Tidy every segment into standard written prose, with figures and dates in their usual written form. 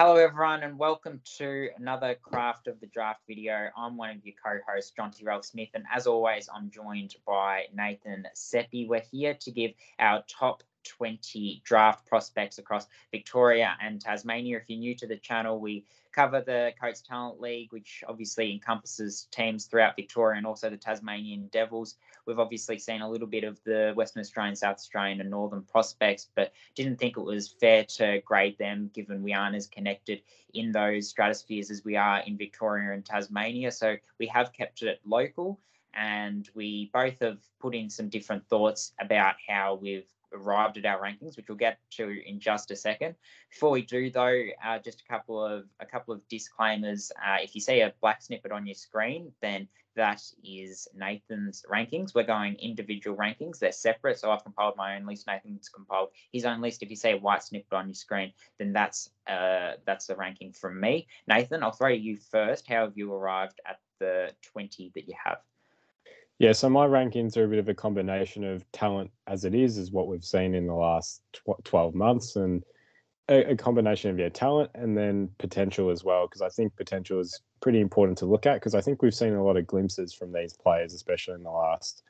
Hello, everyone, and welcome to another Craft of the Draft video. I'm one of your co-hosts, John Tyrell Smith, and as always, I'm joined by Nathan Seppi. We're here to give our top 20 draft prospects across Victoria and Tasmania. If you're new to the channel, we cover the Coates Talent League, which obviously encompasses teams throughout Victoria and also the Tasmanian Devils. We've obviously seen a little bit of the Western Australian, South Australian and Northern prospects, but didn't think it was fair to grade them given we aren't as connected in those stratospheres as we are in Victoria and Tasmania. So we have kept it local, and we both have put in some different thoughts about how we've arrived at our rankings, which we'll get to in just a second. Before we do, though, just a couple of disclaimers. If you see a black snippet on your screen, then that is Nathan's rankings. We're going individual rankings. They're separate. So I've compiled my own list. Nathan's compiled his own list. If you see a white snippet on your screen, then that's the ranking from me. Nathan, I'll throw you first. How have you arrived at the 20 that you have? Yeah, so my rankings are a bit of a combination of talent as it is what we've seen in the last 12 months, and a combination of talent and then potential as well, because I think potential is pretty important to look at, because I think we've seen a lot of glimpses from these players, especially in the last,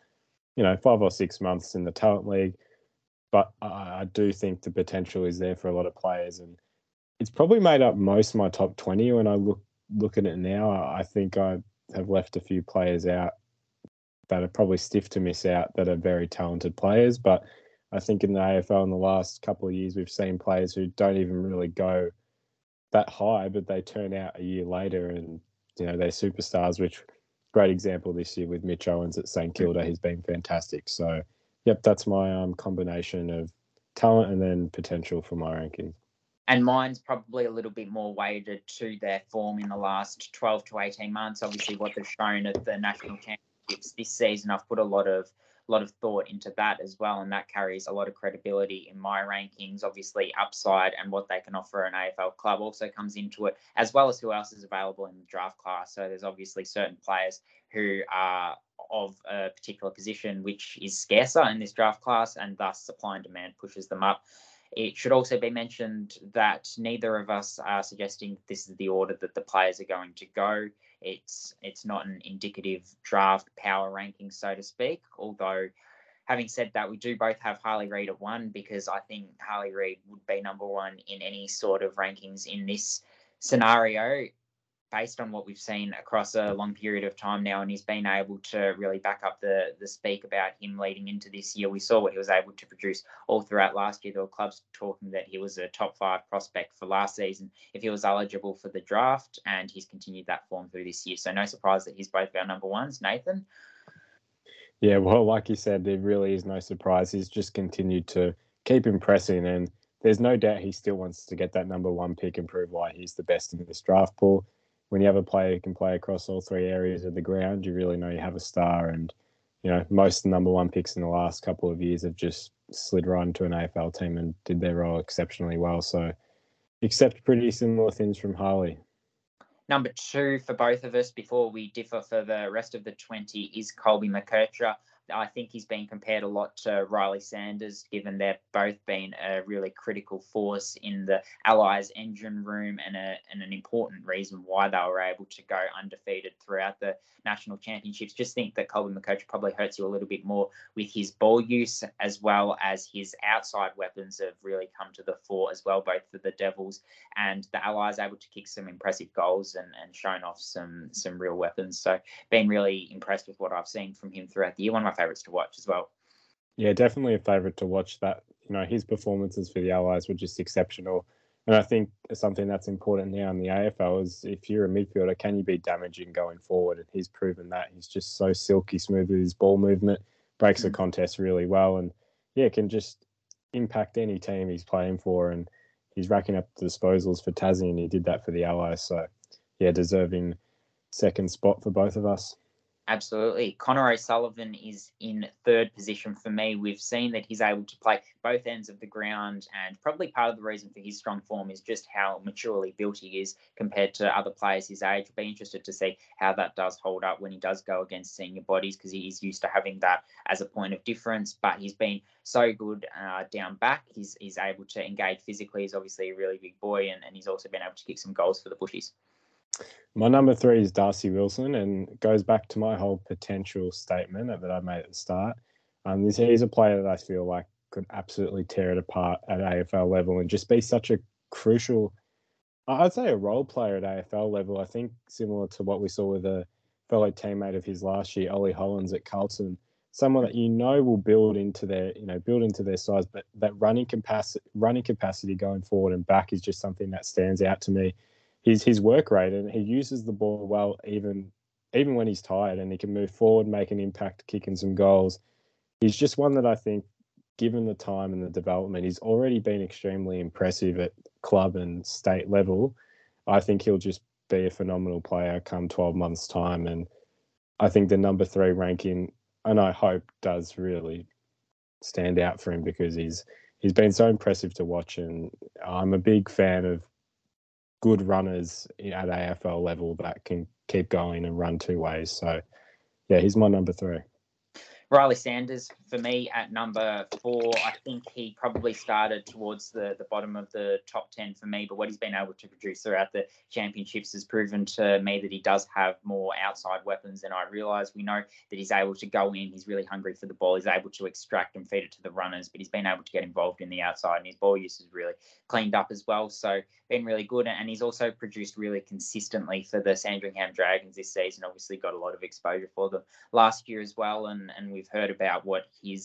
5 or 6 months in the talent league. But I do think the potential is there for a lot of players, and it's probably made up most of my top 20. When I look at it now, I think I have left a few players out that are probably stiff to miss out, that are very talented players. But I think in the AFL in the last couple of years, we've seen players who don't even really go that high, but they turn out a year later and, they're superstars, which great example this year with Mitch Owens at St Kilda. He's been fantastic. So, yep, that's my combination of talent and then potential for my rankings. And mine's probably a little bit more weighted to their form in the last 12 to 18 months. Obviously, what they've shown at the national championships this season, I've put a lot of thought into that as well, and that carries a lot of credibility in my rankings. Obviously, upside and what they can offer an AFL club also comes into it, as well as who else is available in the draft class. So there's obviously certain players who are of a particular position which is scarcer in this draft class, and thus supply and demand pushes them up. It should also be mentioned that neither of us are suggesting this is the order that the players are going to go. It's not an indicative draft power ranking, so to speak. Although, having said that, we do both have Harley Reid at 1, because I think Harley Reid would be number 1 in any sort of rankings in this scenario, based on what we've seen across a long period of time now, and he's been able to really back up the speak about him leading into this year. We saw what he was able to produce all throughout last year. There were clubs talking that he was a top 5 prospect for last season if he was eligible for the draft, and he's continued that form through this year. So no surprise that he's both our number 1s. Nathan? Yeah, well, like you said, there really is no surprise. He's just continued to keep impressing, and there's no doubt he still wants to get that number 1 pick and prove why he's the best in this draft pool. When you have a player who can play across all 3 areas of the ground, you really know you have a star. And, most number 1 picks in the last couple of years have just slid right into an AFL team and did their role exceptionally well. So, accept pretty similar things from Harley. Number 2 for both of us, before we differ for the rest of the 20, is Colby McKercher. I think he's been compared a lot to Riley Sanders, given they've both been a really critical force in the Allies engine room, and an important reason why they were able to go undefeated throughout the national championships. Just think that Colby McKercher probably hurts you a little bit more with his ball use, as well as his outside weapons have really come to the fore as well, both for the Devils and the Allies, able to kick some impressive goals and shown off some real weapons. So been really impressed with what I've seen from him throughout the year. One of my favourites to watch as well. Yeah, definitely a favourite to watch. That, his performances for the Allies were just exceptional. And I think something that's important now in the AFL is, if you're a midfielder, can you be damaging going forward? And he's proven that. He's just so silky smooth with his ball movement, breaks the contest really well, and can just impact any team he's playing for. And he's racking up the disposals for Tassie, and he did that for the Allies. So, deserving second spot for both of us. Absolutely. Connor O'Sullivan is in third position for me. We've seen that he's able to play both ends of the ground, and probably part of the reason for his strong form is just how maturely built he is compared to other players his age. I'll be interested to see how that does hold up when he does go against senior bodies, because he's used to having that as a point of difference. But he's been so good down back. He's able to engage physically. He's obviously a really big boy, and he's also been able to kick some goals for the Bushies. My number 3 is Darcy Wilson, and it goes back to my whole potential statement that I made at the start. He's a player that I feel like could absolutely tear it apart at AFL level and just be such a crucial, I'd say, a role player at AFL level. I think similar to what we saw with a fellow teammate of his last year, Ollie Hollins at Carlton, someone that will build into their size, but that running capacity going forward and back is just something that stands out to me. His work rate, and he uses the ball well even when he's tired, and he can move forward, make an impact, kicking some goals. He's just one that I think, given the time and the development, he's already been extremely impressive at club and state level. I think he'll just be a phenomenal player come 12 months' time. And I think the number 3 ranking, and I hope, does really stand out for him, because he's been so impressive to watch. And I'm a big fan of good runners at AFL level that can keep going and run two ways. So, yeah, he's my number 3. Riley Sanders, for me, at number 4. I think he probably started towards the bottom of the top 10 for me, but what he's been able to produce throughout the championships has proven to me that he does have more outside weapons than I realised. We know that he's able to go in, he's really hungry for the ball, he's able to extract and feed it to the runners, but he's been able to get involved in the outside, and his ball use is really cleaned up as well. So, been really good, and he's also produced really consistently for the Sandringham Dragons this season. Obviously got a lot of exposure for them last year as well, and we've heard about what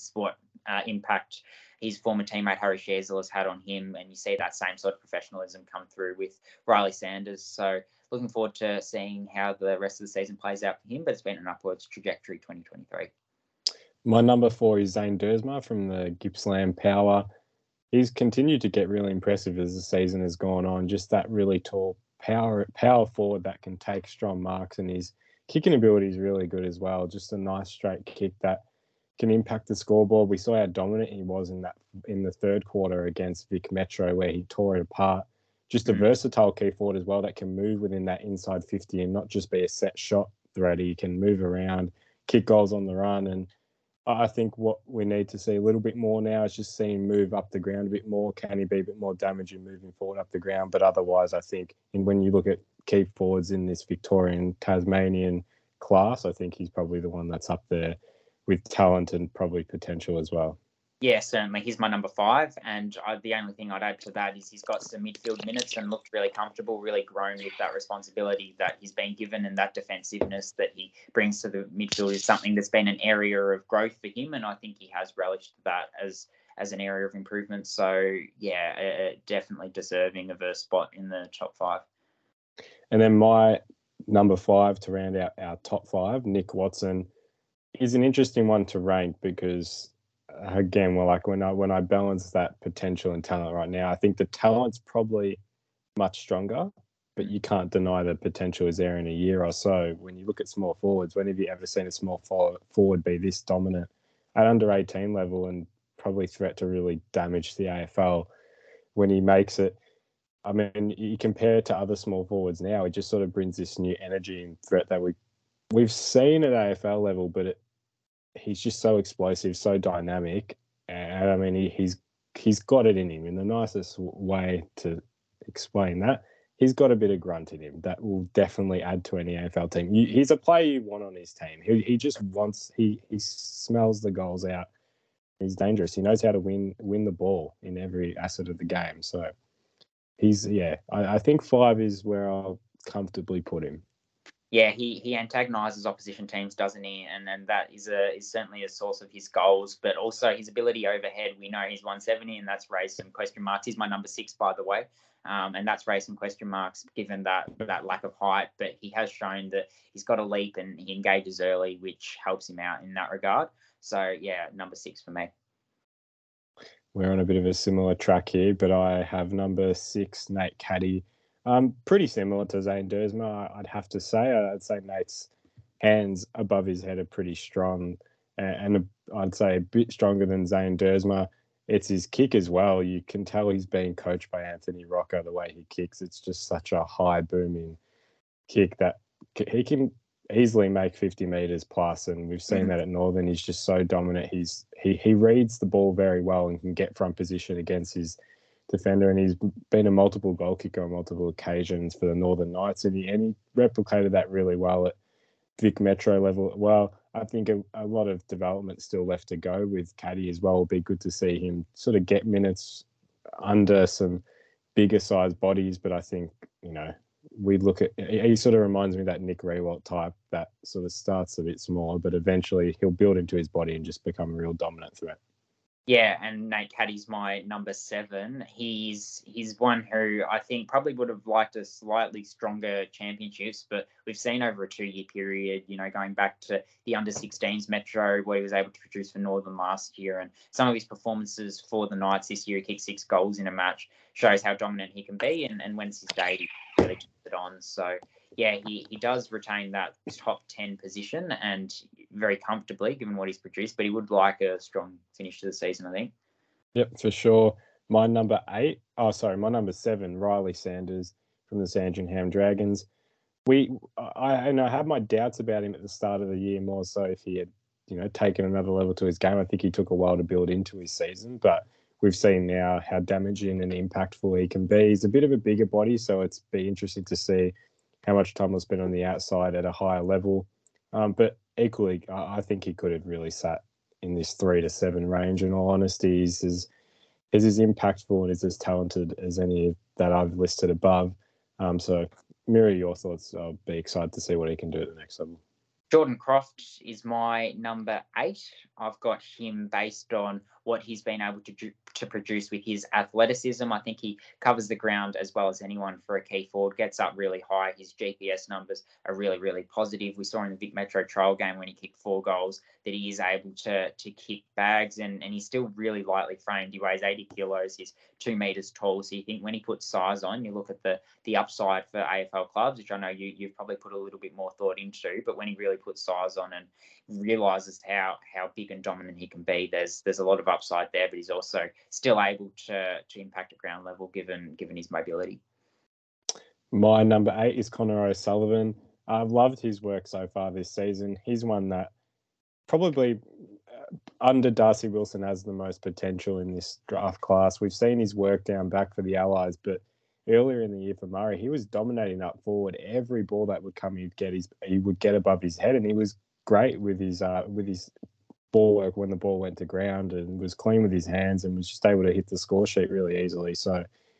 impact his former teammate Harry Shearsall has had on him, and you see that same sort of professionalism come through with Riley Sanders. So looking forward to seeing how the rest of the season plays out for him, but it's been an upwards trajectory 2023. My number 4 is Zane Dersma from the Gippsland Power. He's continued to get really impressive as the season has gone on. Just that really tall power forward that can take strong marks, and his kicking ability is really good as well. Just a nice straight kick that can impact the scoreboard. We saw how dominant he was in the third quarter against Vic Metro, where he tore it apart. Just a versatile key forward as well that can move within that inside 50 and not just be a set shot threat. He can move around, kick goals on the run, and I think what we need to see a little bit more now is just see him move up the ground a bit more. Can he be a bit more damaging moving forward up the ground? But otherwise, I think, and when you look at key forwards in this Victorian Tasmanian class, I think he's probably the one that's up there with talent and probably potential as well. Yeah, certainly. He's my number 5. And the only thing I'd add to that is he's got some midfield minutes and looked really comfortable, really grown with that responsibility that he's been given, and that defensiveness that he brings to the midfield is something that's been an area of growth for him. And I think he has relished that as an area of improvement. So, yeah, definitely deserving of a spot in the top 5. And then my number 5 to round out our top 5, Nick Watson, is an interesting one to rank because, again, when I balance that potential and talent right now, I think the talent's probably much stronger, but you can't deny the potential is there in a year or so. When you look at small forwards, when have you ever seen a small forward be this dominant at under 18 level and probably threat to really damage the AFL when he makes it? I mean, you compare it to other small forwards now, it just sort of brings this new energy and threat that we've seen at AFL level, but he's just so explosive, so dynamic, and I mean he's got it in him. In the nicest way to explain that, he's got a bit of grunt in him that will definitely add to any AFL team. He's a player you want on his team. He just wants he smells the goals out. He's dangerous. He knows how to win the ball in every asset of the game. So I think 5 is where I'll comfortably put him. Yeah, he antagonises opposition teams, doesn't he? And that is certainly a source of his goals, but also his ability overhead. We know he's 170, and that's raised some question marks. He's my number 6, by the way, and that's raised some question marks given that lack of height. But he has shown that he's got a leap and he engages early, which helps him out in that regard. So yeah, number 6 for me. We're on a bit of a similar track here, but I have number 6, Nate Caddy. Pretty similar to Zane Dersma, I'd have to say. I'd say Nate's hands above his head are pretty strong, and I'd say a bit stronger than Zane Dersma. It's his kick as well. You can tell he's being coached by Anthony Rocca, the way he kicks. It's just such a high booming kick that he can easily make 50 meters plus, and we've seen that at Northern. He's just so dominant. He reads the ball very well and can get front position against his defender, and he's been a multiple goal kicker on multiple occasions for the Northern Knights, and he replicated that really well at Vic Metro level. Well, I think a lot of development still left to go with Caddy as well. It'll be good to see him sort of get minutes under some bigger sized bodies, but I think, we look at, he sort of reminds me of that Nick Rewalt type that sort of starts a bit smaller, but eventually he'll build into his body and just become a real dominant threat. Yeah, and Nate Caddy's my number 7. He's one who I think probably would have liked a slightly stronger championships, but we've seen over a 2-year period, going back to the under-16s Metro, where he was able to produce for Northern last year, and some of his performances for the Knights this year, he kicked 6 goals in a match, shows how dominant he can be, and when it's his day, he really turns it on. So yeah, he does retain that top 10 position and very comfortably given what he's produced, but he would like a strong finish to the season, I think. Yep, for sure. My number 7, Riley Sanders from the Sandringham Dragons. I had my doubts about him at the start of the year, more so if he had, taken another level to his game. I think he took a while to build into his season, but we've seen now how damaging and impactful he can be. He's a bit of a bigger body, so it's be interesting to see how much time will spend on the outside at a higher level. But equally, I think he could have really sat in this 3 to 7 range. In all honesty, he's as impactful and is as talented as any that I've listed above. So mirror your thoughts. I'll be excited to see what he can do at the next level. Jordan Croft is my number 8. I've got him based on what he's been able to produce with his athleticism. I think he covers the ground as well as anyone for a key forward, gets up really high. His GPS numbers are really, really positive. We saw in the Vic Metro trial game when he kicked 4 goals that he is able to kick bags, and he's still really lightly framed. He weighs 80 kilos. He's 2 meters tall. So you think when he puts size on, you look at the upside for AFL clubs, which I know you've probably put a little bit more thought into, but when he really puts size on and realizes how big and dominant he can be, there's a lot of upside there, but he's also still able to impact at ground level given his mobility. My number 8 is Connor O'Sullivan. I've loved his work so far this season. He's one that probably under Darcy Wilson has the most potential in this draft class. We've seen his work down back for the Allies, but earlier in the year for Murray, he was dominating up forward. Every ball that would come, he would get above his head, and he was great with his ball work when the ball went to ground, and was clean with his hands and was just able to hit the score sheet really easily. So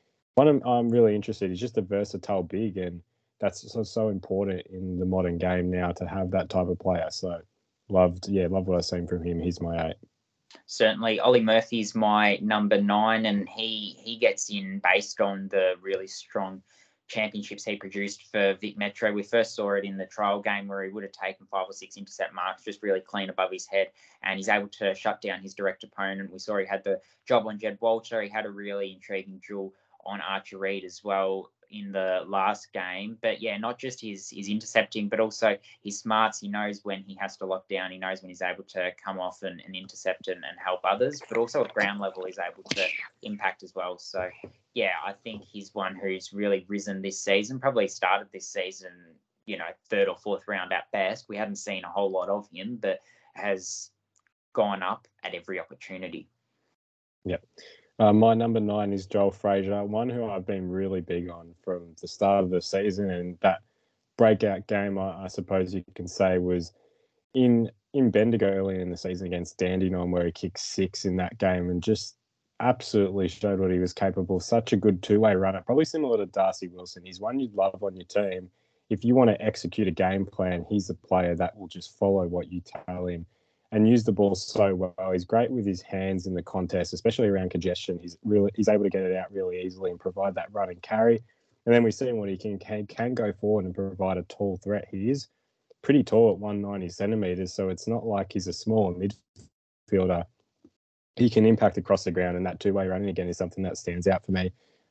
I'm really interested. He's just a versatile big, and that's so important in the modern game now to have that type of player. So love what I've seen from him. He's my 8. Certainly. Ollie Murphy's my number 9, and he gets in based on the really strong championships he produced for Vic Metro. We first saw it in the trial game where he would have taken 5 or 6 intercept marks, just really clean above his head, and he's able to shut down his direct opponent. We saw he had the job on Jed Walter. He had a really intriguing duel on Archer Reed as well in the last game. But yeah, not just his intercepting, but also his smarts. He knows when he has to lock down. He knows when he's able to come off and intercept and help others, but also at ground level, he's able to impact as well. So yeah, I think he's one who's really risen this season, probably started this season, 3rd or 4th round at best. We haven't seen a whole lot of him, but has gone up at every opportunity. Yep. My number 9 is Joel Frazier, one who I've been really big on from the start of the season, and that breakout game, I suppose you can say, was in Bendigo early in the season against Dandenong, where he kicked 6 in that game and just absolutely showed what he was capable. Such a good two-way runner, probably similar to Darcy Wilson. He's one you'd love on your team. If you want to execute a game plan, he's a player that will just follow what you tell him and use the ball so well. He's great with his hands in the contest, especially around congestion. He's able to get it out really easily and provide that run and carry. And then we've seen what he can go forward and provide a tall threat. He is pretty tall at 190 centimeters, so it's not like he's a small midfielder. He can impact across the ground, and that two-way running again is something that stands out for me.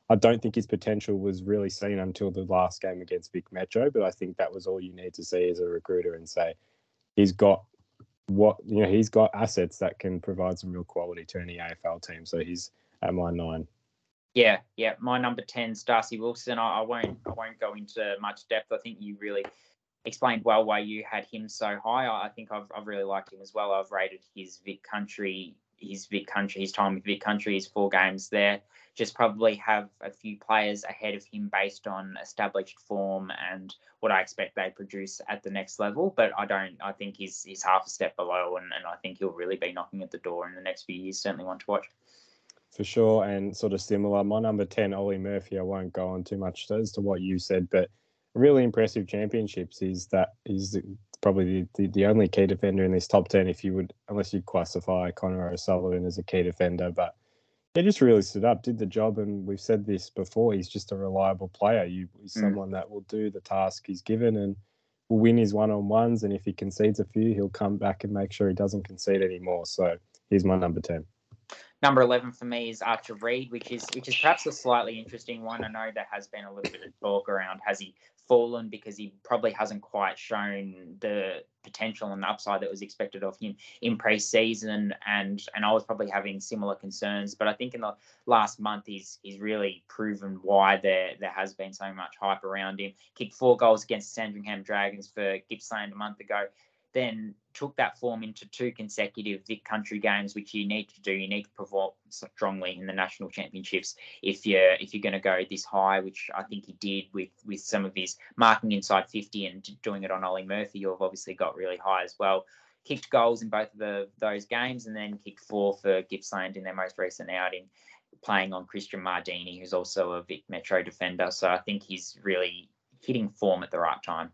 I don't think his potential was really seen until the last game against Vic Metro, but I think that was all you need to see as a recruiter and say he's got he's got assets that can provide some real quality to any AFL team. So he's at my 9. Yeah. My number 10 is Darcy Wilson. I won't go into much depth. I think you really explained well why you had him so high. I think I've really liked him as well. I've rated his time with Vic Country, his 4 games there. Just probably have a few players ahead of him based on established form and what I expect they produce at the next level. But I think he's half a step below, and I think he'll really be knocking at the door in the next few years. Certainly one to watch. For sure, and sort of similar. My number 10, Ollie Murphy. I won't go on too much as to what you said, but really impressive championships. He's probably the only key defender in this top 10, unless you classify Connor O'Sullivan as a key defender. But he just really stood up, did the job, and we've said this before. He's just a reliable player. He's someone that will do the task he's given and will win his one-on-ones. And if he concedes a few, he'll come back and make sure he doesn't concede anymore. So he's my number 10. Number 11 for me is Archer Reid, which is perhaps a slightly interesting one. I know there has been a little bit of talk around has he fallen because he probably hasn't quite shown the potential and upside that was expected of him in pre-season, and I was probably having similar concerns. But I think in the last month he's really proven why there has been so much hype around him. Kicked 4 goals against the Sandringham Dragons for Gippsland a month ago. Then took that form into 2 consecutive Vic Country games, which you need to do. You need to perform strongly in the national championships if you're going to go this high, which I think he did with some of his marking inside 50 and doing it on Ollie Murphy, who have obviously got really high as well. Kicked goals in both of those games, and then kicked 4 for Gippsland in their most recent outing, playing on Christian Mardini, who's also a Vic Metro defender. So I think he's really hitting form at the right time.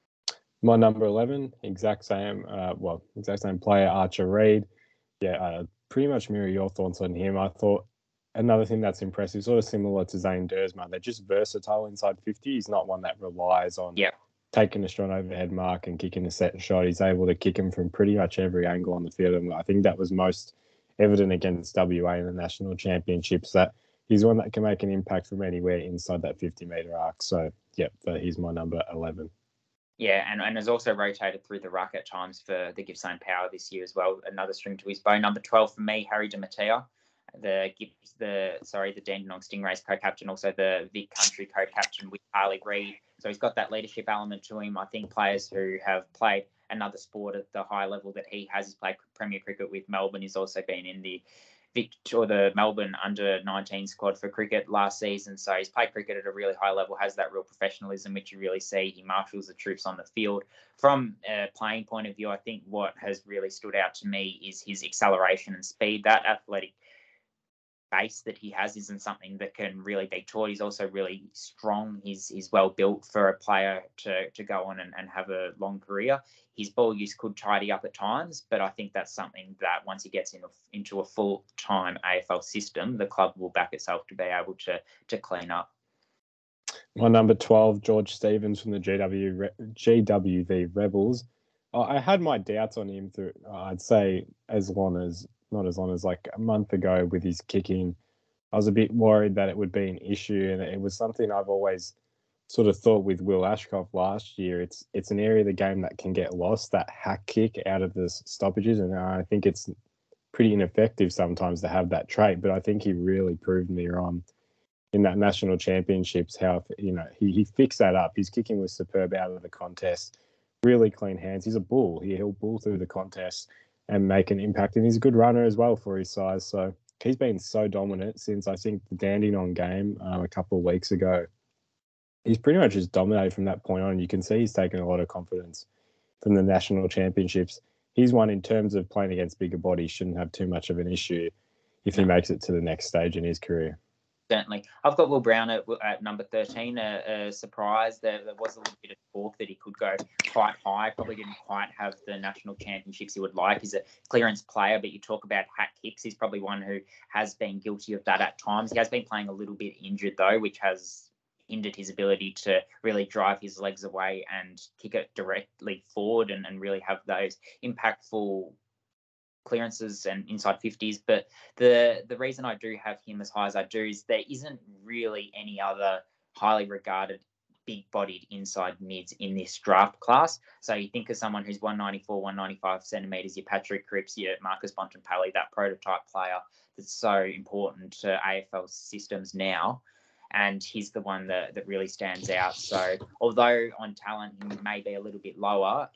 My number 11, exact same player, Archer Reid. Pretty much mirror your thoughts on him. I thought another thing that's impressive, sort of similar to Zane Dersma, they're just versatile inside 50. He's not one that relies on taking a strong overhead mark and kicking a set shot. He's able to kick him from pretty much every angle on the field. And I think that was most evident against WA in the national championships, that he's one that can make an impact from anywhere inside that 50-metre arc. So, he's my number 11. Yeah, and has also rotated through the ruck at times for the Gippsland Power this year as well. Another string to his bow. Number 12 for me, Harry DiMatteo, the Dandenong Stingrays co-captain, also the Vic Country co-captain with Harley Reid. So he's got that leadership element to him. I think players who have played another sport at the high level that he has, he's played Premier Cricket with Melbourne. He's also been in the Melbourne under-19 squad for cricket last season. So he's played cricket at a really high level, has that real professionalism, which you really see. He marshals the troops on the field. From a playing point of view, I think what has really stood out to me is his acceleration and speed. That athletic base that he has isn't something that can really be taught. He's also really strong. He's well built for a player to go on and have a long career. His ball use could tidy up at times, but I think that's something that once he gets into a full-time AFL system, the club will back itself to be able to clean up. My number 12, George Stevens from the GWV Rebels. I had my doubts on him through, I'd say, not as long as like a month ago with his kicking. I was a bit worried that it would be an issue, and it was something I've always sort of thought with Will Ashcroft last year. It's an area of the game that can get lost, that hack kick out of the stoppages, and I think it's pretty ineffective sometimes to have that trait. But I think he really proved me wrong in that national championships how he fixed that up. His kicking was superb out of the contest, really clean hands. He's a bull. He'll bull through the contest and make an impact, and he's a good runner as well for his size. So he's been so dominant since I think the Dandenong game a couple of weeks ago. He's pretty much just dominated from that point on. You can see he's taken a lot of confidence from the national championships. He's one in terms of playing against bigger bodies, shouldn't have too much of an issue if he makes it to the next stage in his career. Certainly. I've got Will Brown at number 13, a surprise. There was a little bit of talk that he could go quite high, probably didn't quite have the national championships he would like. He's a clearance player, but you talk about hack kicks. He's probably one who has been guilty of that at times. He has been playing a little bit injured, though, which has hindered his ability to really drive his legs away and kick it directly forward and really have those impactful clearances and inside 50s. But the reason I do have him as high as I do is there isn't really any other highly regarded big-bodied inside mids in this draft class. So you think of someone who's 194, 195 centimetres, your Patrick Cripps, your Marcus Bontempelli, that prototype player that's so important to AFL systems now. And he's the one that really stands out. So although on talent he may be a little bit lower,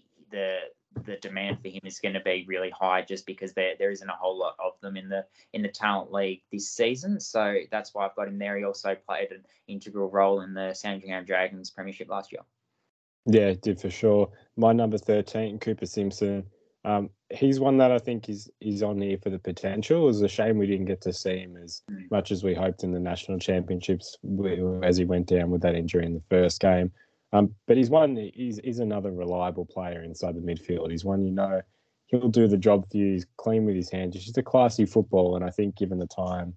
the demand for him is going to be really high just because there isn't a whole lot of them in the talent league this season. So that's why I've got him there. He also played an integral role in the Sandringham Dragons premiership last year. Yeah, did for sure. My number 13, Cooper Simpson. He's one that I think is on here for the potential. It was a shame we didn't get to see him as much as we hoped in the national championships as he went down with that injury in the first game. But he's another reliable player inside the midfield. He's one, he'll do the job for you. He's clean with his hands. He's just a classy football. And I think given the time,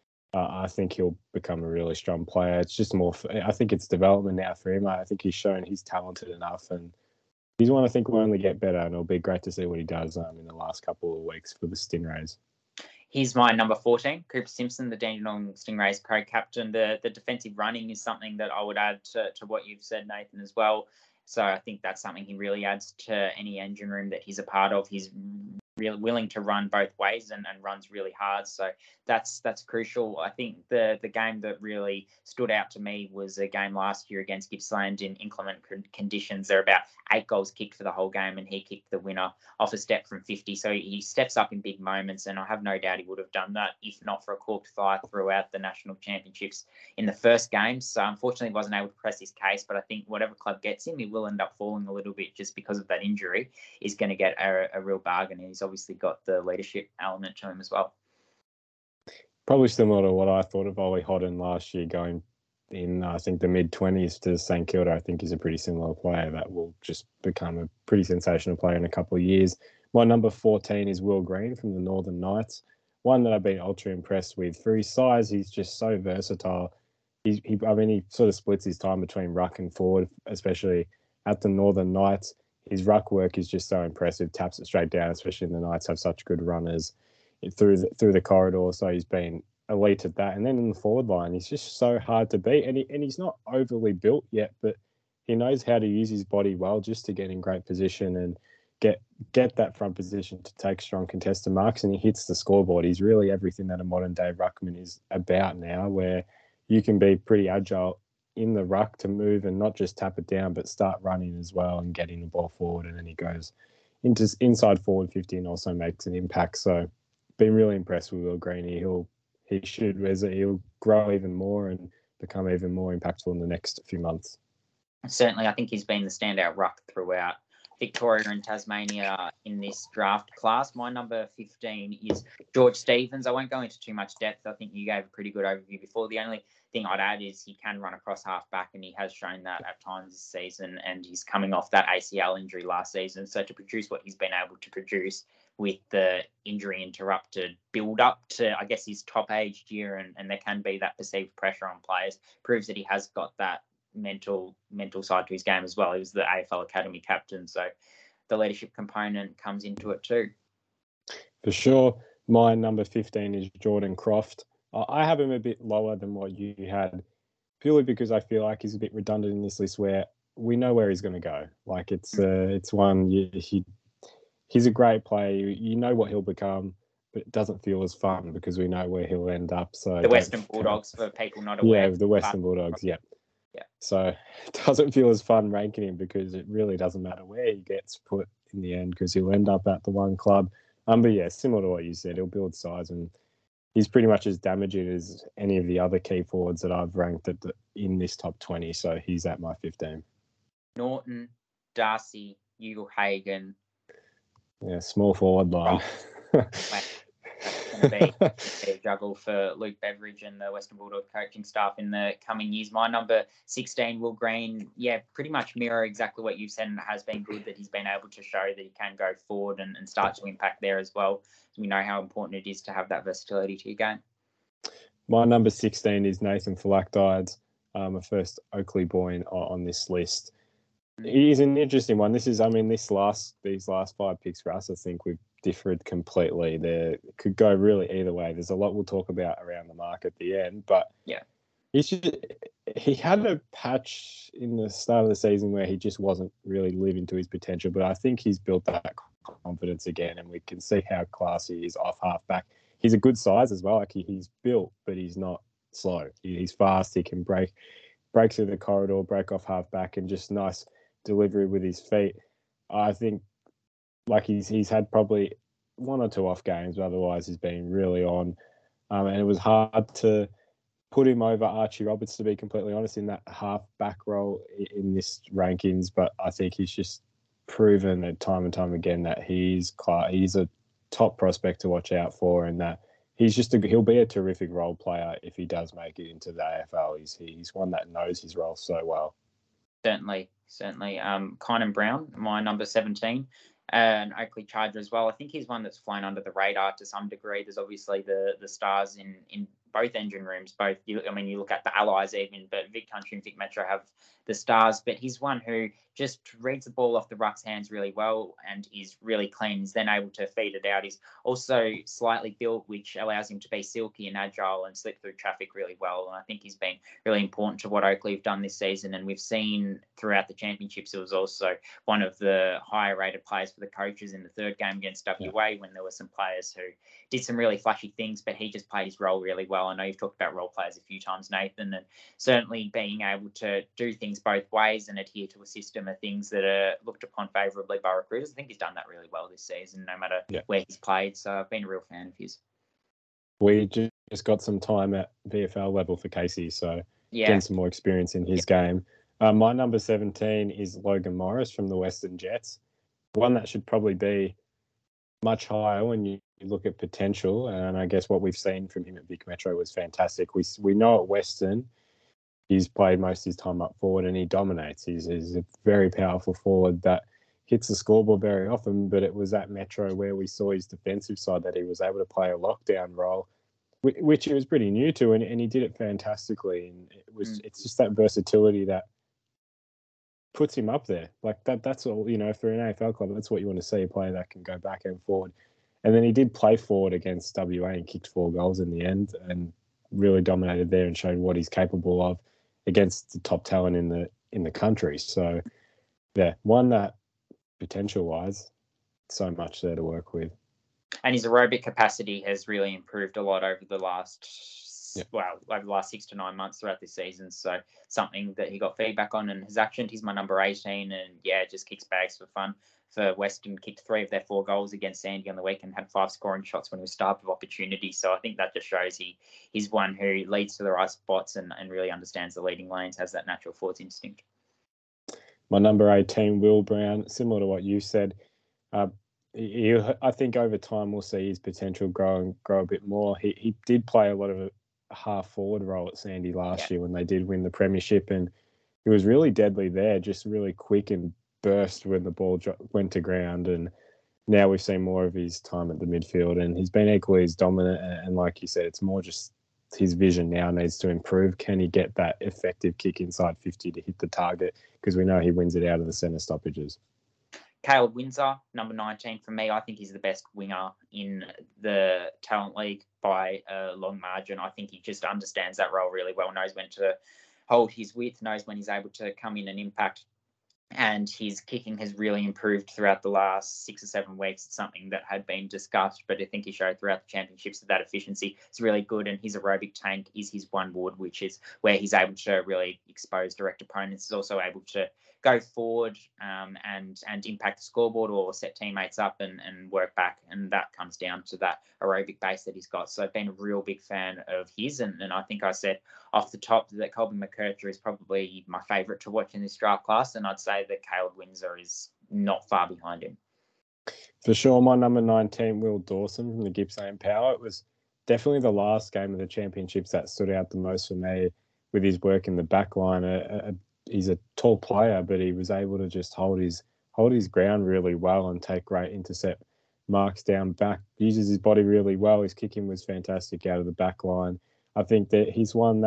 I think he'll become a really strong player. It's just I think it's development now for him. I think he's shown he's talented enough, and he's one I think will only get better, and it'll be great to see what he does in the last couple of weeks for the Stingrays. He's my number 14, Cooper Simpson, the Dandenong Stingrays co-captain. The defensive running is something that I would add to what you've said, Nathan, as well. So I think that's something he really adds to any engine room that he's a part of. He's really willing to run both ways and runs really hard. So that's crucial. I think the game that really stood out to me was a game last year against Gippsland in inclement conditions. There are about 8 goals kicked for the whole game, and he kicked the winner off a step from 50. So he steps up in big moments, and I have no doubt he would have done that if not for a corked thigh throughout the national championships in the first game. So unfortunately, he wasn't able to press his case, but I think whatever club gets him, he will end up falling a little bit just because of that injury. He's going to get a real bargain, and he's obviously got the leadership element to him as well. Probably similar to what I thought of Ollie Hodden last year, going in, I think, the mid-20s to St Kilda. I think he's a pretty similar player that will just become a pretty sensational player in a couple of years. My number 14 is Will Green from the Northern Knights, one that I've been ultra impressed with. For his size, he's just so versatile. He sort of splits his time between ruck and forward, especially at the Northern Knights. His ruck work is just so impressive, taps it straight down, especially the Knights have such good runners through the corridor. So he's been elite at that. And then in the forward line, he's just so hard to beat. And he's not overly built yet, but he knows how to use his body well just to get in great position and get that front position to take strong contested marks. And he hits the scoreboard. He's really everything that a modern day ruckman is about now, where you can be pretty agile in the ruck to move and not just tap it down, but start running as well and getting the ball forward. And then he goes into inside forward 50 and also makes an impact. So been really impressed with Will Green. He'll grow even more and become even more impactful in the next few months. Certainly, I think he's been the standout ruck throughout Victoria and Tasmania in this draft class. My number 15 is George Stevens. I won't go into too much depth. I think you gave a pretty good overview before. The only thing I'd add is he can run across half back, and he has shown that at times this season, and he's coming off that ACL injury last season. So to produce what he's been able to produce with the injury interrupted build up to, I guess, his top aged year, and there can be that perceived pressure on players, proves that he has got that mental side to his game as well. He was the AFL Academy captain, so the leadership component comes into it too. For sure. My number 15 is Jordan Croft. I have him a bit lower than what you had, purely because I feel like he's a bit redundant in this list where we know where he's going to go. Like it's one, he's a great player. You know what he'll become, but it doesn't feel as fun because we know where he'll end up. So the Western Bulldogs, for people not aware. Yeah, the Western Bulldogs, yeah. So it doesn't feel as fun ranking him because it really doesn't matter where he gets put in the end because he'll end up at the one club. But yeah, similar to what you said, he'll build size and he's pretty much as damaging as any of the other key forwards that I've ranked in this top 20. So he's at my 15. Norton, Darcy, Ugle-Hagan. Yeah, small forward line. That's going to be a juggle for Luke Beveridge and the Western Bulldogs coaching staff in the coming years. My number 16, Will Green, pretty much mirror exactly what you've said, and it has been good that he's been able to show that he can go forward and start to impact there as well. We know how important it is to have that versatility to your game. My number 16 is Nathan Phylactides, a first Oakley boy on this list. He's an interesting one. These last 5 picks for us, I think we've differed completely. There could go really either way. There's a lot we'll talk about around the mark at the end, but Yeah. He had a patch in the start of the season where he just wasn't really living to his potential, but I think he's built that confidence again, and we can see how classy he is off halfback. He's a good size as well. Like he's built, but he's not slow. He's fast. He can break through the corridor, break off halfback, and just nice delivery with his feet. I think like he's had probably 1 or 2 off games, but otherwise he's been really on. And it was hard to put him over Archie Roberts, to be completely honest, in that half-back role in this rankings. But I think he's just proven that time and time again that he's a top prospect to watch out for, and that he'll be a terrific role player if he does make it into the AFL. He's one that knows his role so well. Certainly. Kynan Brown, my number 17, and Oakley Charger as well. I think he's one that's flown under the radar to some degree. There's obviously the stars in both engine rooms. You look at the Allies even, but Vic Country and Vic Metro have the stars. But he's one who just reads the ball off the ruck's hands really well and is really clean. He's then able to feed it out. He's also slightly built, which allows him to be silky and agile and slip through traffic really well. And I think he's been really important to what Oakley have done this season. And we've seen throughout the championships, it was also one of the higher rated players for the coaches in the third game against WA, when there were some players who did some really flashy things, but he just played his role really well. I know you've talked about role players a few times, Nathan, and certainly being able to do things both ways and adhere to a system are things that are looked upon favourably by recruiters. I think he's done that really well this season, no matter where he's played. So I've been a real fan of his. We just got some time at VFL level for Casey, so getting some more experience in his game. My number 17 is Logan Morris from the Western Jets, one that should probably be much higher when you look at potential. And I guess what we've seen from him at Vic Metro was fantastic. We know at Western he's played most of his time up forward and he dominates. He's a very powerful forward that hits the scoreboard very often, but it was at Metro where we saw his defensive side that he was able to play a lockdown role, which he was pretty new to, and he did it fantastically. And it's just that versatility that puts him up there. Like that's all, for an AFL club, that's what you want to see, a player that can go back and forward. And then he did play forward against WA and kicked 4 goals in the end and really dominated there and showed what he's capable of against the top talent in the country. So one that potential-wise, so much there to work with. And his aerobic capacity has really improved a lot over the last 6 to 9 months throughout this season. So something that he got feedback on and has actioned. He's my number 18, and just kicks bags for fun. For Western, kicked 3 of their 4 goals against Sandy on the weekend, had 5 scoring shots when he was starved of opportunity. So I think that just shows he's one who leads to the right spots and really understands the leading lanes, has that natural forwards instinct. My number 18, Will Brown, similar to what you said. I think over time we'll see his potential grow a bit more. He did play a lot of a half forward role at Sandy last year when they did win the premiership, and he was really deadly there, just really quick and burst when the ball went to ground. And now we've seen more of his time at the midfield, and he's been equally as dominant. And like you said, it's more just his vision now needs to improve. Can he get that effective kick inside 50 to hit the target? Because we know he wins it out of the centre stoppages. Caleb Windsor, number 19 for me. I think he's the best winger in the Talent League by a long margin. I think he just understands that role really well, knows when to hold his width, knows when he's able to come in and impact. And his kicking has really improved throughout the last 6 or 7 weeks. It's something that had been discussed, but I think he showed throughout the championships that efficiency is really good. And his aerobic tank is his one wood, which is where he's able to really expose direct opponents. He's also able to go forward and impact the scoreboard or set teammates up and work back. And that comes down to that aerobic base that he's got. So I've been a real big fan of his. And I think I said off the top that Colby McKercher is probably my favourite to watch in this draft class. And I'd say that Caleb Windsor is not far behind him. For sure, my number 19, Will Dawson from the Gippsland Power. It was definitely the last game of the championships that stood out the most for me with his work in the back line. He's a tall player, but he was able to just hold his ground really well and take great intercept marks down back. He uses his body really well. His kicking was fantastic out of the back line. I think that he's one that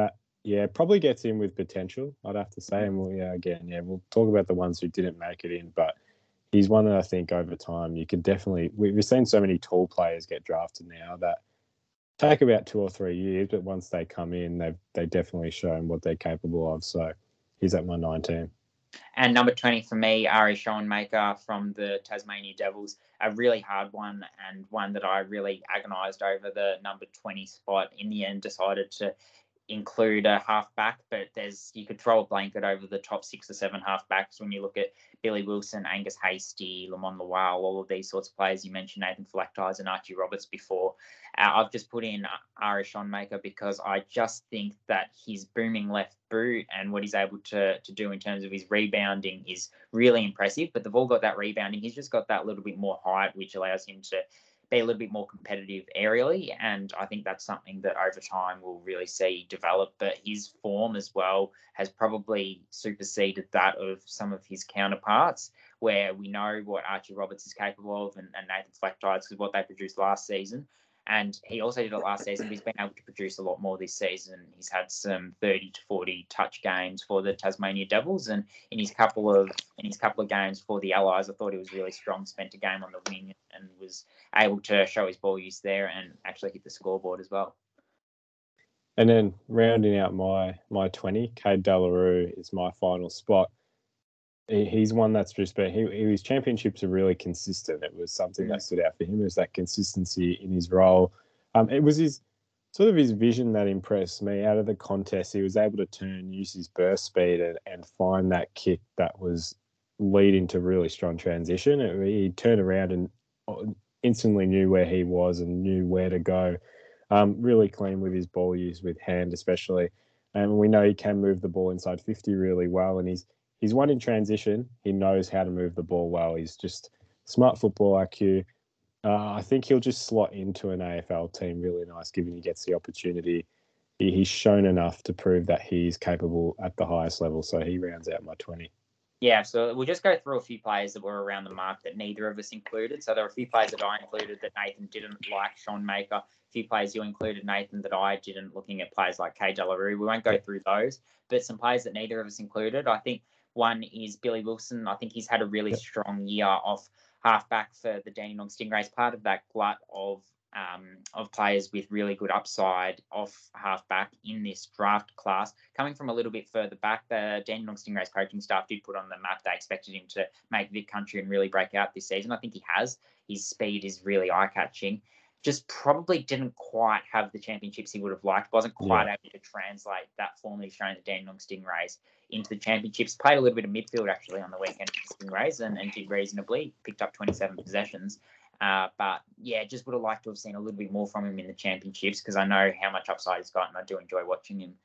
probably gets in with potential, I'd have to say. And we'll talk about the ones who didn't make it in, but he's one that I think over time you could definitely. We've seen so many tall players get drafted now that take about 2 or 3 years, but once they come in, they've definitely shown what they're capable of. So he's at my 19. And number 20 for me, Ari Schoenmaker from the Tasmania Devils. A really hard one, and one that I really agonised over the number 20 spot. In the end, decided to include a halfback, but you could throw a blanket over the top 6 or 7 halfbacks when you look at Billy Wilson, Angus Hastie, Lamont Lawal, all of these sorts of players. You mentioned Nathan Phylaktais and Archie Roberts before. I've just put in Ari Schoenmaker because I just think that his booming left boot and what he's able to do in terms of his rebounding is really impressive. But they've all got that rebounding. He's just got that little bit more height, which allows him to be a little bit more competitive aerially, and I think that's something that over time we'll really see develop. But his form as well has probably superseded that of some of his counterparts, where we know what Archie Roberts is capable of and Nathan Phylaktais is what they produced last season. And he also did it last season, but he's been able to produce a lot more this season. He's had some 30 to 40 touch games for the Tasmania Devils, and in his couple of games for the Allies, I thought he was really strong. Spent a game on the wing and was able to show his ball use there and actually hit the scoreboard as well. And then rounding out my 20, Cade Delarue is my final spot. He's one that's just been, his championships are really consistent. It was something that stood out for him. It was that consistency in his role. It was his vision that impressed me. Out of the contest, he was able to use his burst speed and find that kick that was leading to really strong transition. He turned around and instantly knew where he was and knew where to go. Really clean with his ball use, with hand especially. And we know he can move the ball inside 50 really well, and he's one in transition. He knows how to move the ball well. He's just smart football IQ. I think he'll just slot into an AFL team really nice, given he gets the opportunity. He's shown enough to prove that he's capable at the highest level. So he rounds out my 20. Yeah, so we'll just go through a few players that were around the mark that neither of us included. So there are a few players that I included that Nathan didn't, like Schoenmaker. A few players you included, Nathan, that I didn't, looking at players like Cade Delarue. We won't go through those, but some players that neither of us included. I think one is Billy Wilson. I think he's had a really strong year off halfback for the Dandenong Stingrays, part of that glut of players with really good upside off halfback in this draft class. Coming from a little bit further back, the Dandenong Stingrays coaching staff did put on the map they expected him to make Vic Country and really break out this season. I think he has. His speed is really eye-catching. Just probably didn't quite have the championships he would have liked. Wasn't quite able to translate that form that he's shown the Dandenong Stingrays into the championships. Played a little bit of midfield actually on the weekend for the Stingrays and did reasonably. Picked up 27 possessions. But yeah, just would have liked to have seen a little bit more from him in the championships, because I know how much upside he's got and I do enjoy watching him.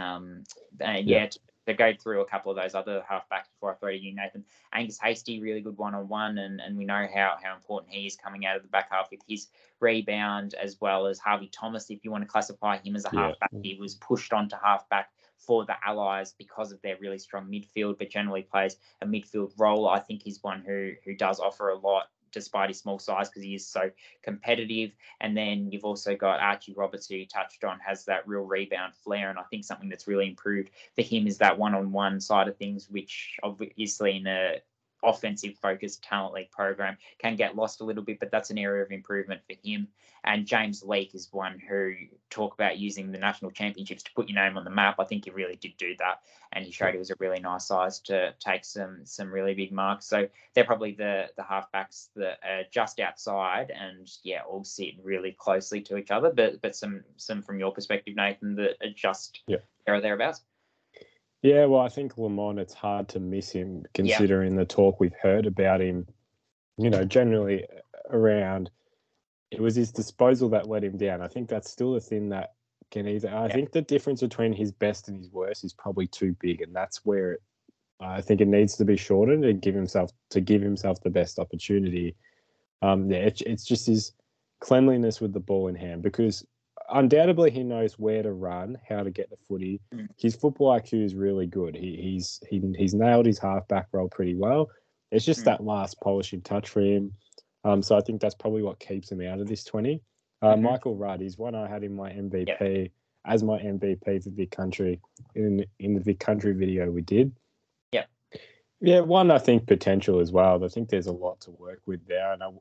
To go through a couple of those other halfbacks before I throw to you, Nathan. Angus Hastie, really good one-on-one, and we know how important he is coming out of the back half with his rebound, as well as Harvey Thomas, if you want to classify him as a halfback. He was pushed onto halfback for the Allies because of their really strong midfield, but generally plays a midfield role. I think he's one who does offer a lot despite his small size, because he is so competitive. And then you've also got Archie Roberts, who you touched on, has that real rebound flair. And I think something that's really improved for him is that one-on-one side of things, which obviously in a offensive focused talent league program can get lost a little bit, but that's an area of improvement for him. And James Leake is one who talk about using the national championships to put your name on the map. I think he really did do that, and he showed he was a really nice size to take some really big marks. So they're probably the halfbacks that are just outside and all sit really closely to each other, but some from your perspective, Nathan, that are just there or thereabouts. Yeah, well, I think Lamont, it's hard to miss him considering the talk we've heard about him, generally around. It was his disposal that let him down. I think that's still a thing that can I think the difference between his best and his worst is probably too big, and that's where I think it needs to be shortened and give himself the best opportunity. It's just his cleanliness with the ball in hand, because undoubtedly he knows where to run, how to get the footy. His football IQ is really good. He's nailed his halfback role pretty well. It's just that last polishing touch for him. So I think that's probably what keeps him out of this 20. Michael Rudd is one I had in my MVP. as my MVP for Vic Country in the Vic Country video we did. Yeah. Yeah, one, I think potential as well. I think there's a lot to work with there, and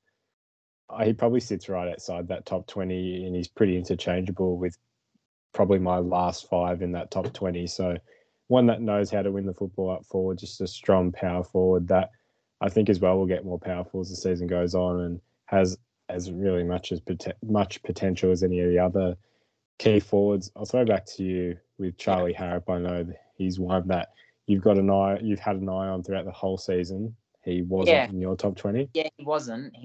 he probably sits right outside that top 20, and he's pretty interchangeable with probably my last 5 in that top 20. So one that knows how to win the football up forward, just a strong power forward that I think as well will get more powerful as the season goes on, and has as really much potential as any of the other key forwards. I'll throw back to you with Charlie Harrop. I know he's one that you've had an eye on throughout the whole season. He wasn't in your top 20. Yeah, he wasn't.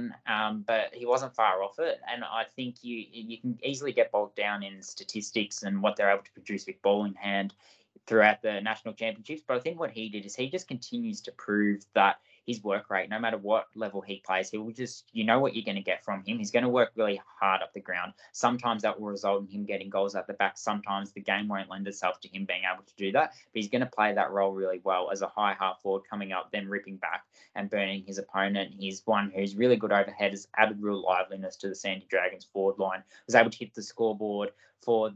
But he wasn't far off it. And I think you can easily get bogged down in statistics and what they're able to produce with ball in hand throughout the national championships. But I think what he did is he just continues to prove that his work rate, no matter what level he plays, he will just, you know what you're going to get from him. He's going to work really hard up the ground. Sometimes that will result in him getting goals at the back. Sometimes the game won't lend itself to him being able to do that. But he's going to play that role really well as a high half forward coming up, then ripping back and burning his opponent. He's one who's really good overhead, has added real liveliness to the Sandy Dragons forward line, was able to hit the scoreboard for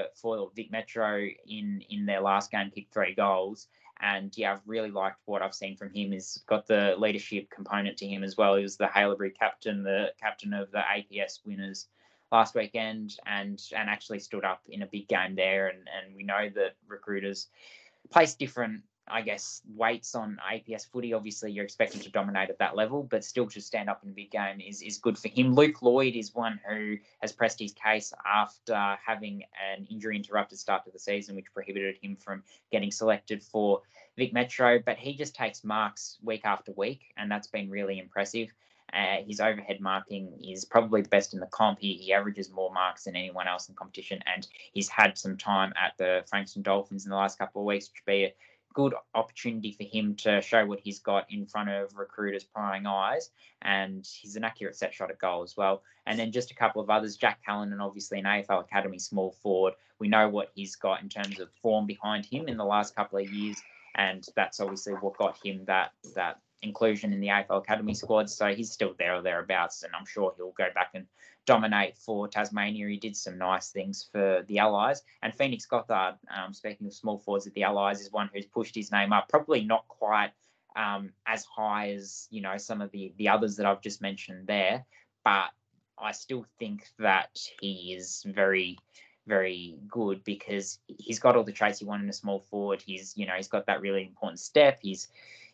Vic Metro in their last game, kicked 3 goals. And yeah, I've really liked what I've seen from him. He's got the leadership component to him as well. He was the Haileybury captain, the captain of the APS winners last weekend, and actually stood up in a big game there. And we know that recruiters place different, I guess, weights on APS footy. Obviously, you're expected to dominate at that level, but still to stand up in a big game is good for him. Luke Lloyd is one who has pressed his case after having an injury-interrupted start to the season, which prohibited him from getting selected for Vic Metro. But he just takes marks week after week, and that's been really impressive. His overhead marking is probably the best in the comp. He averages more marks than anyone else in competition, and he's had some time at the Frankston Dolphins in the last couple of weeks, which would be a good opportunity for him to show what he's got in front of recruiters' prying eyes. And he's an accurate set shot at goal as well. And then just a couple of others, Jack Callanan, obviously an AFL Academy small forward. We know what he's got in terms of form behind him in the last couple of years, and that's obviously what got him that inclusion in the AFL Academy squad. So he's still there or thereabouts, and I'm sure he'll go back and dominate for Tasmania. He did some nice things for the Allies. And Phoenix Gothard, speaking of small forwards at the Allies, is one who's pushed his name up, probably not quite as high as, you know, some of the others that I've just mentioned there. But I still think that he is very, very good because he's got all the traits you want in a small forward. He's got that really important step. He's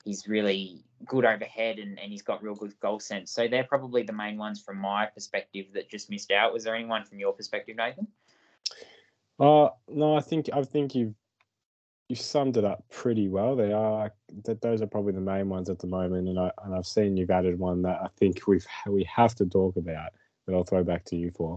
really good overhead, and he's got real good goal sense. So they're probably the main ones from my perspective that just missed out. Was there anyone from your perspective, Nathan? No, I think you've summed it up pretty well. Those are probably the main ones at the moment, and I've seen you've added one that I think we have to talk about that I'll throw back to you for.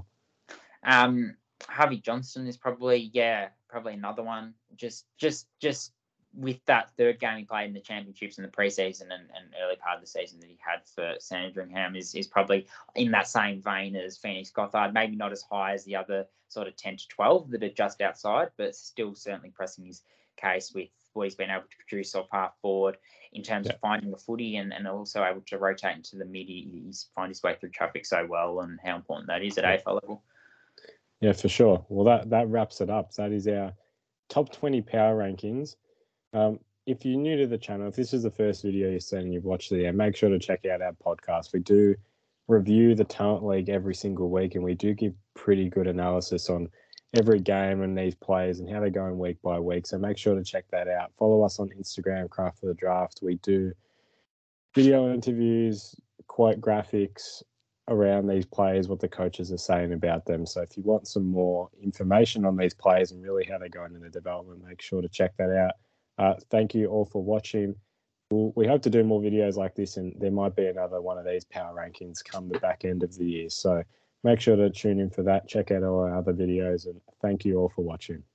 Harvey Johnston is probably another one. Just with that third game he played in the championships in the preseason and early part of the season that he had for Sandringham is probably in that same vein as Phoenix Gothard. Maybe not as high as the other sort of 10 to 12 that are just outside, but still certainly pressing his case with what he's been able to produce off half forward in terms of finding the footy and also able to rotate into the mid. He's find his way through traffic so well, and how important that is at AFL level. Yeah, for sure. Well, that wraps it up. That is our top 20 power rankings. If you're new to the channel, if this is the first video you've seen and you've watched it, make sure to check out our podcast. We do review the Talent League every single week, and we do give pretty good analysis on every game and these players and how they're going week by week. So make sure to check that out. Follow us on Instagram, Craft for the Draft. We do video interviews, quote graphics around these players, what the coaches are saying about them. So if you want some more information on these players and really how they're going in their development, make sure to check that out. Thank you all for watching. We hope to do more videos like this, and there might be another one of these power rankings come the back end of the year. So make sure to tune in for that. Check out all our other videos, and thank you all for watching.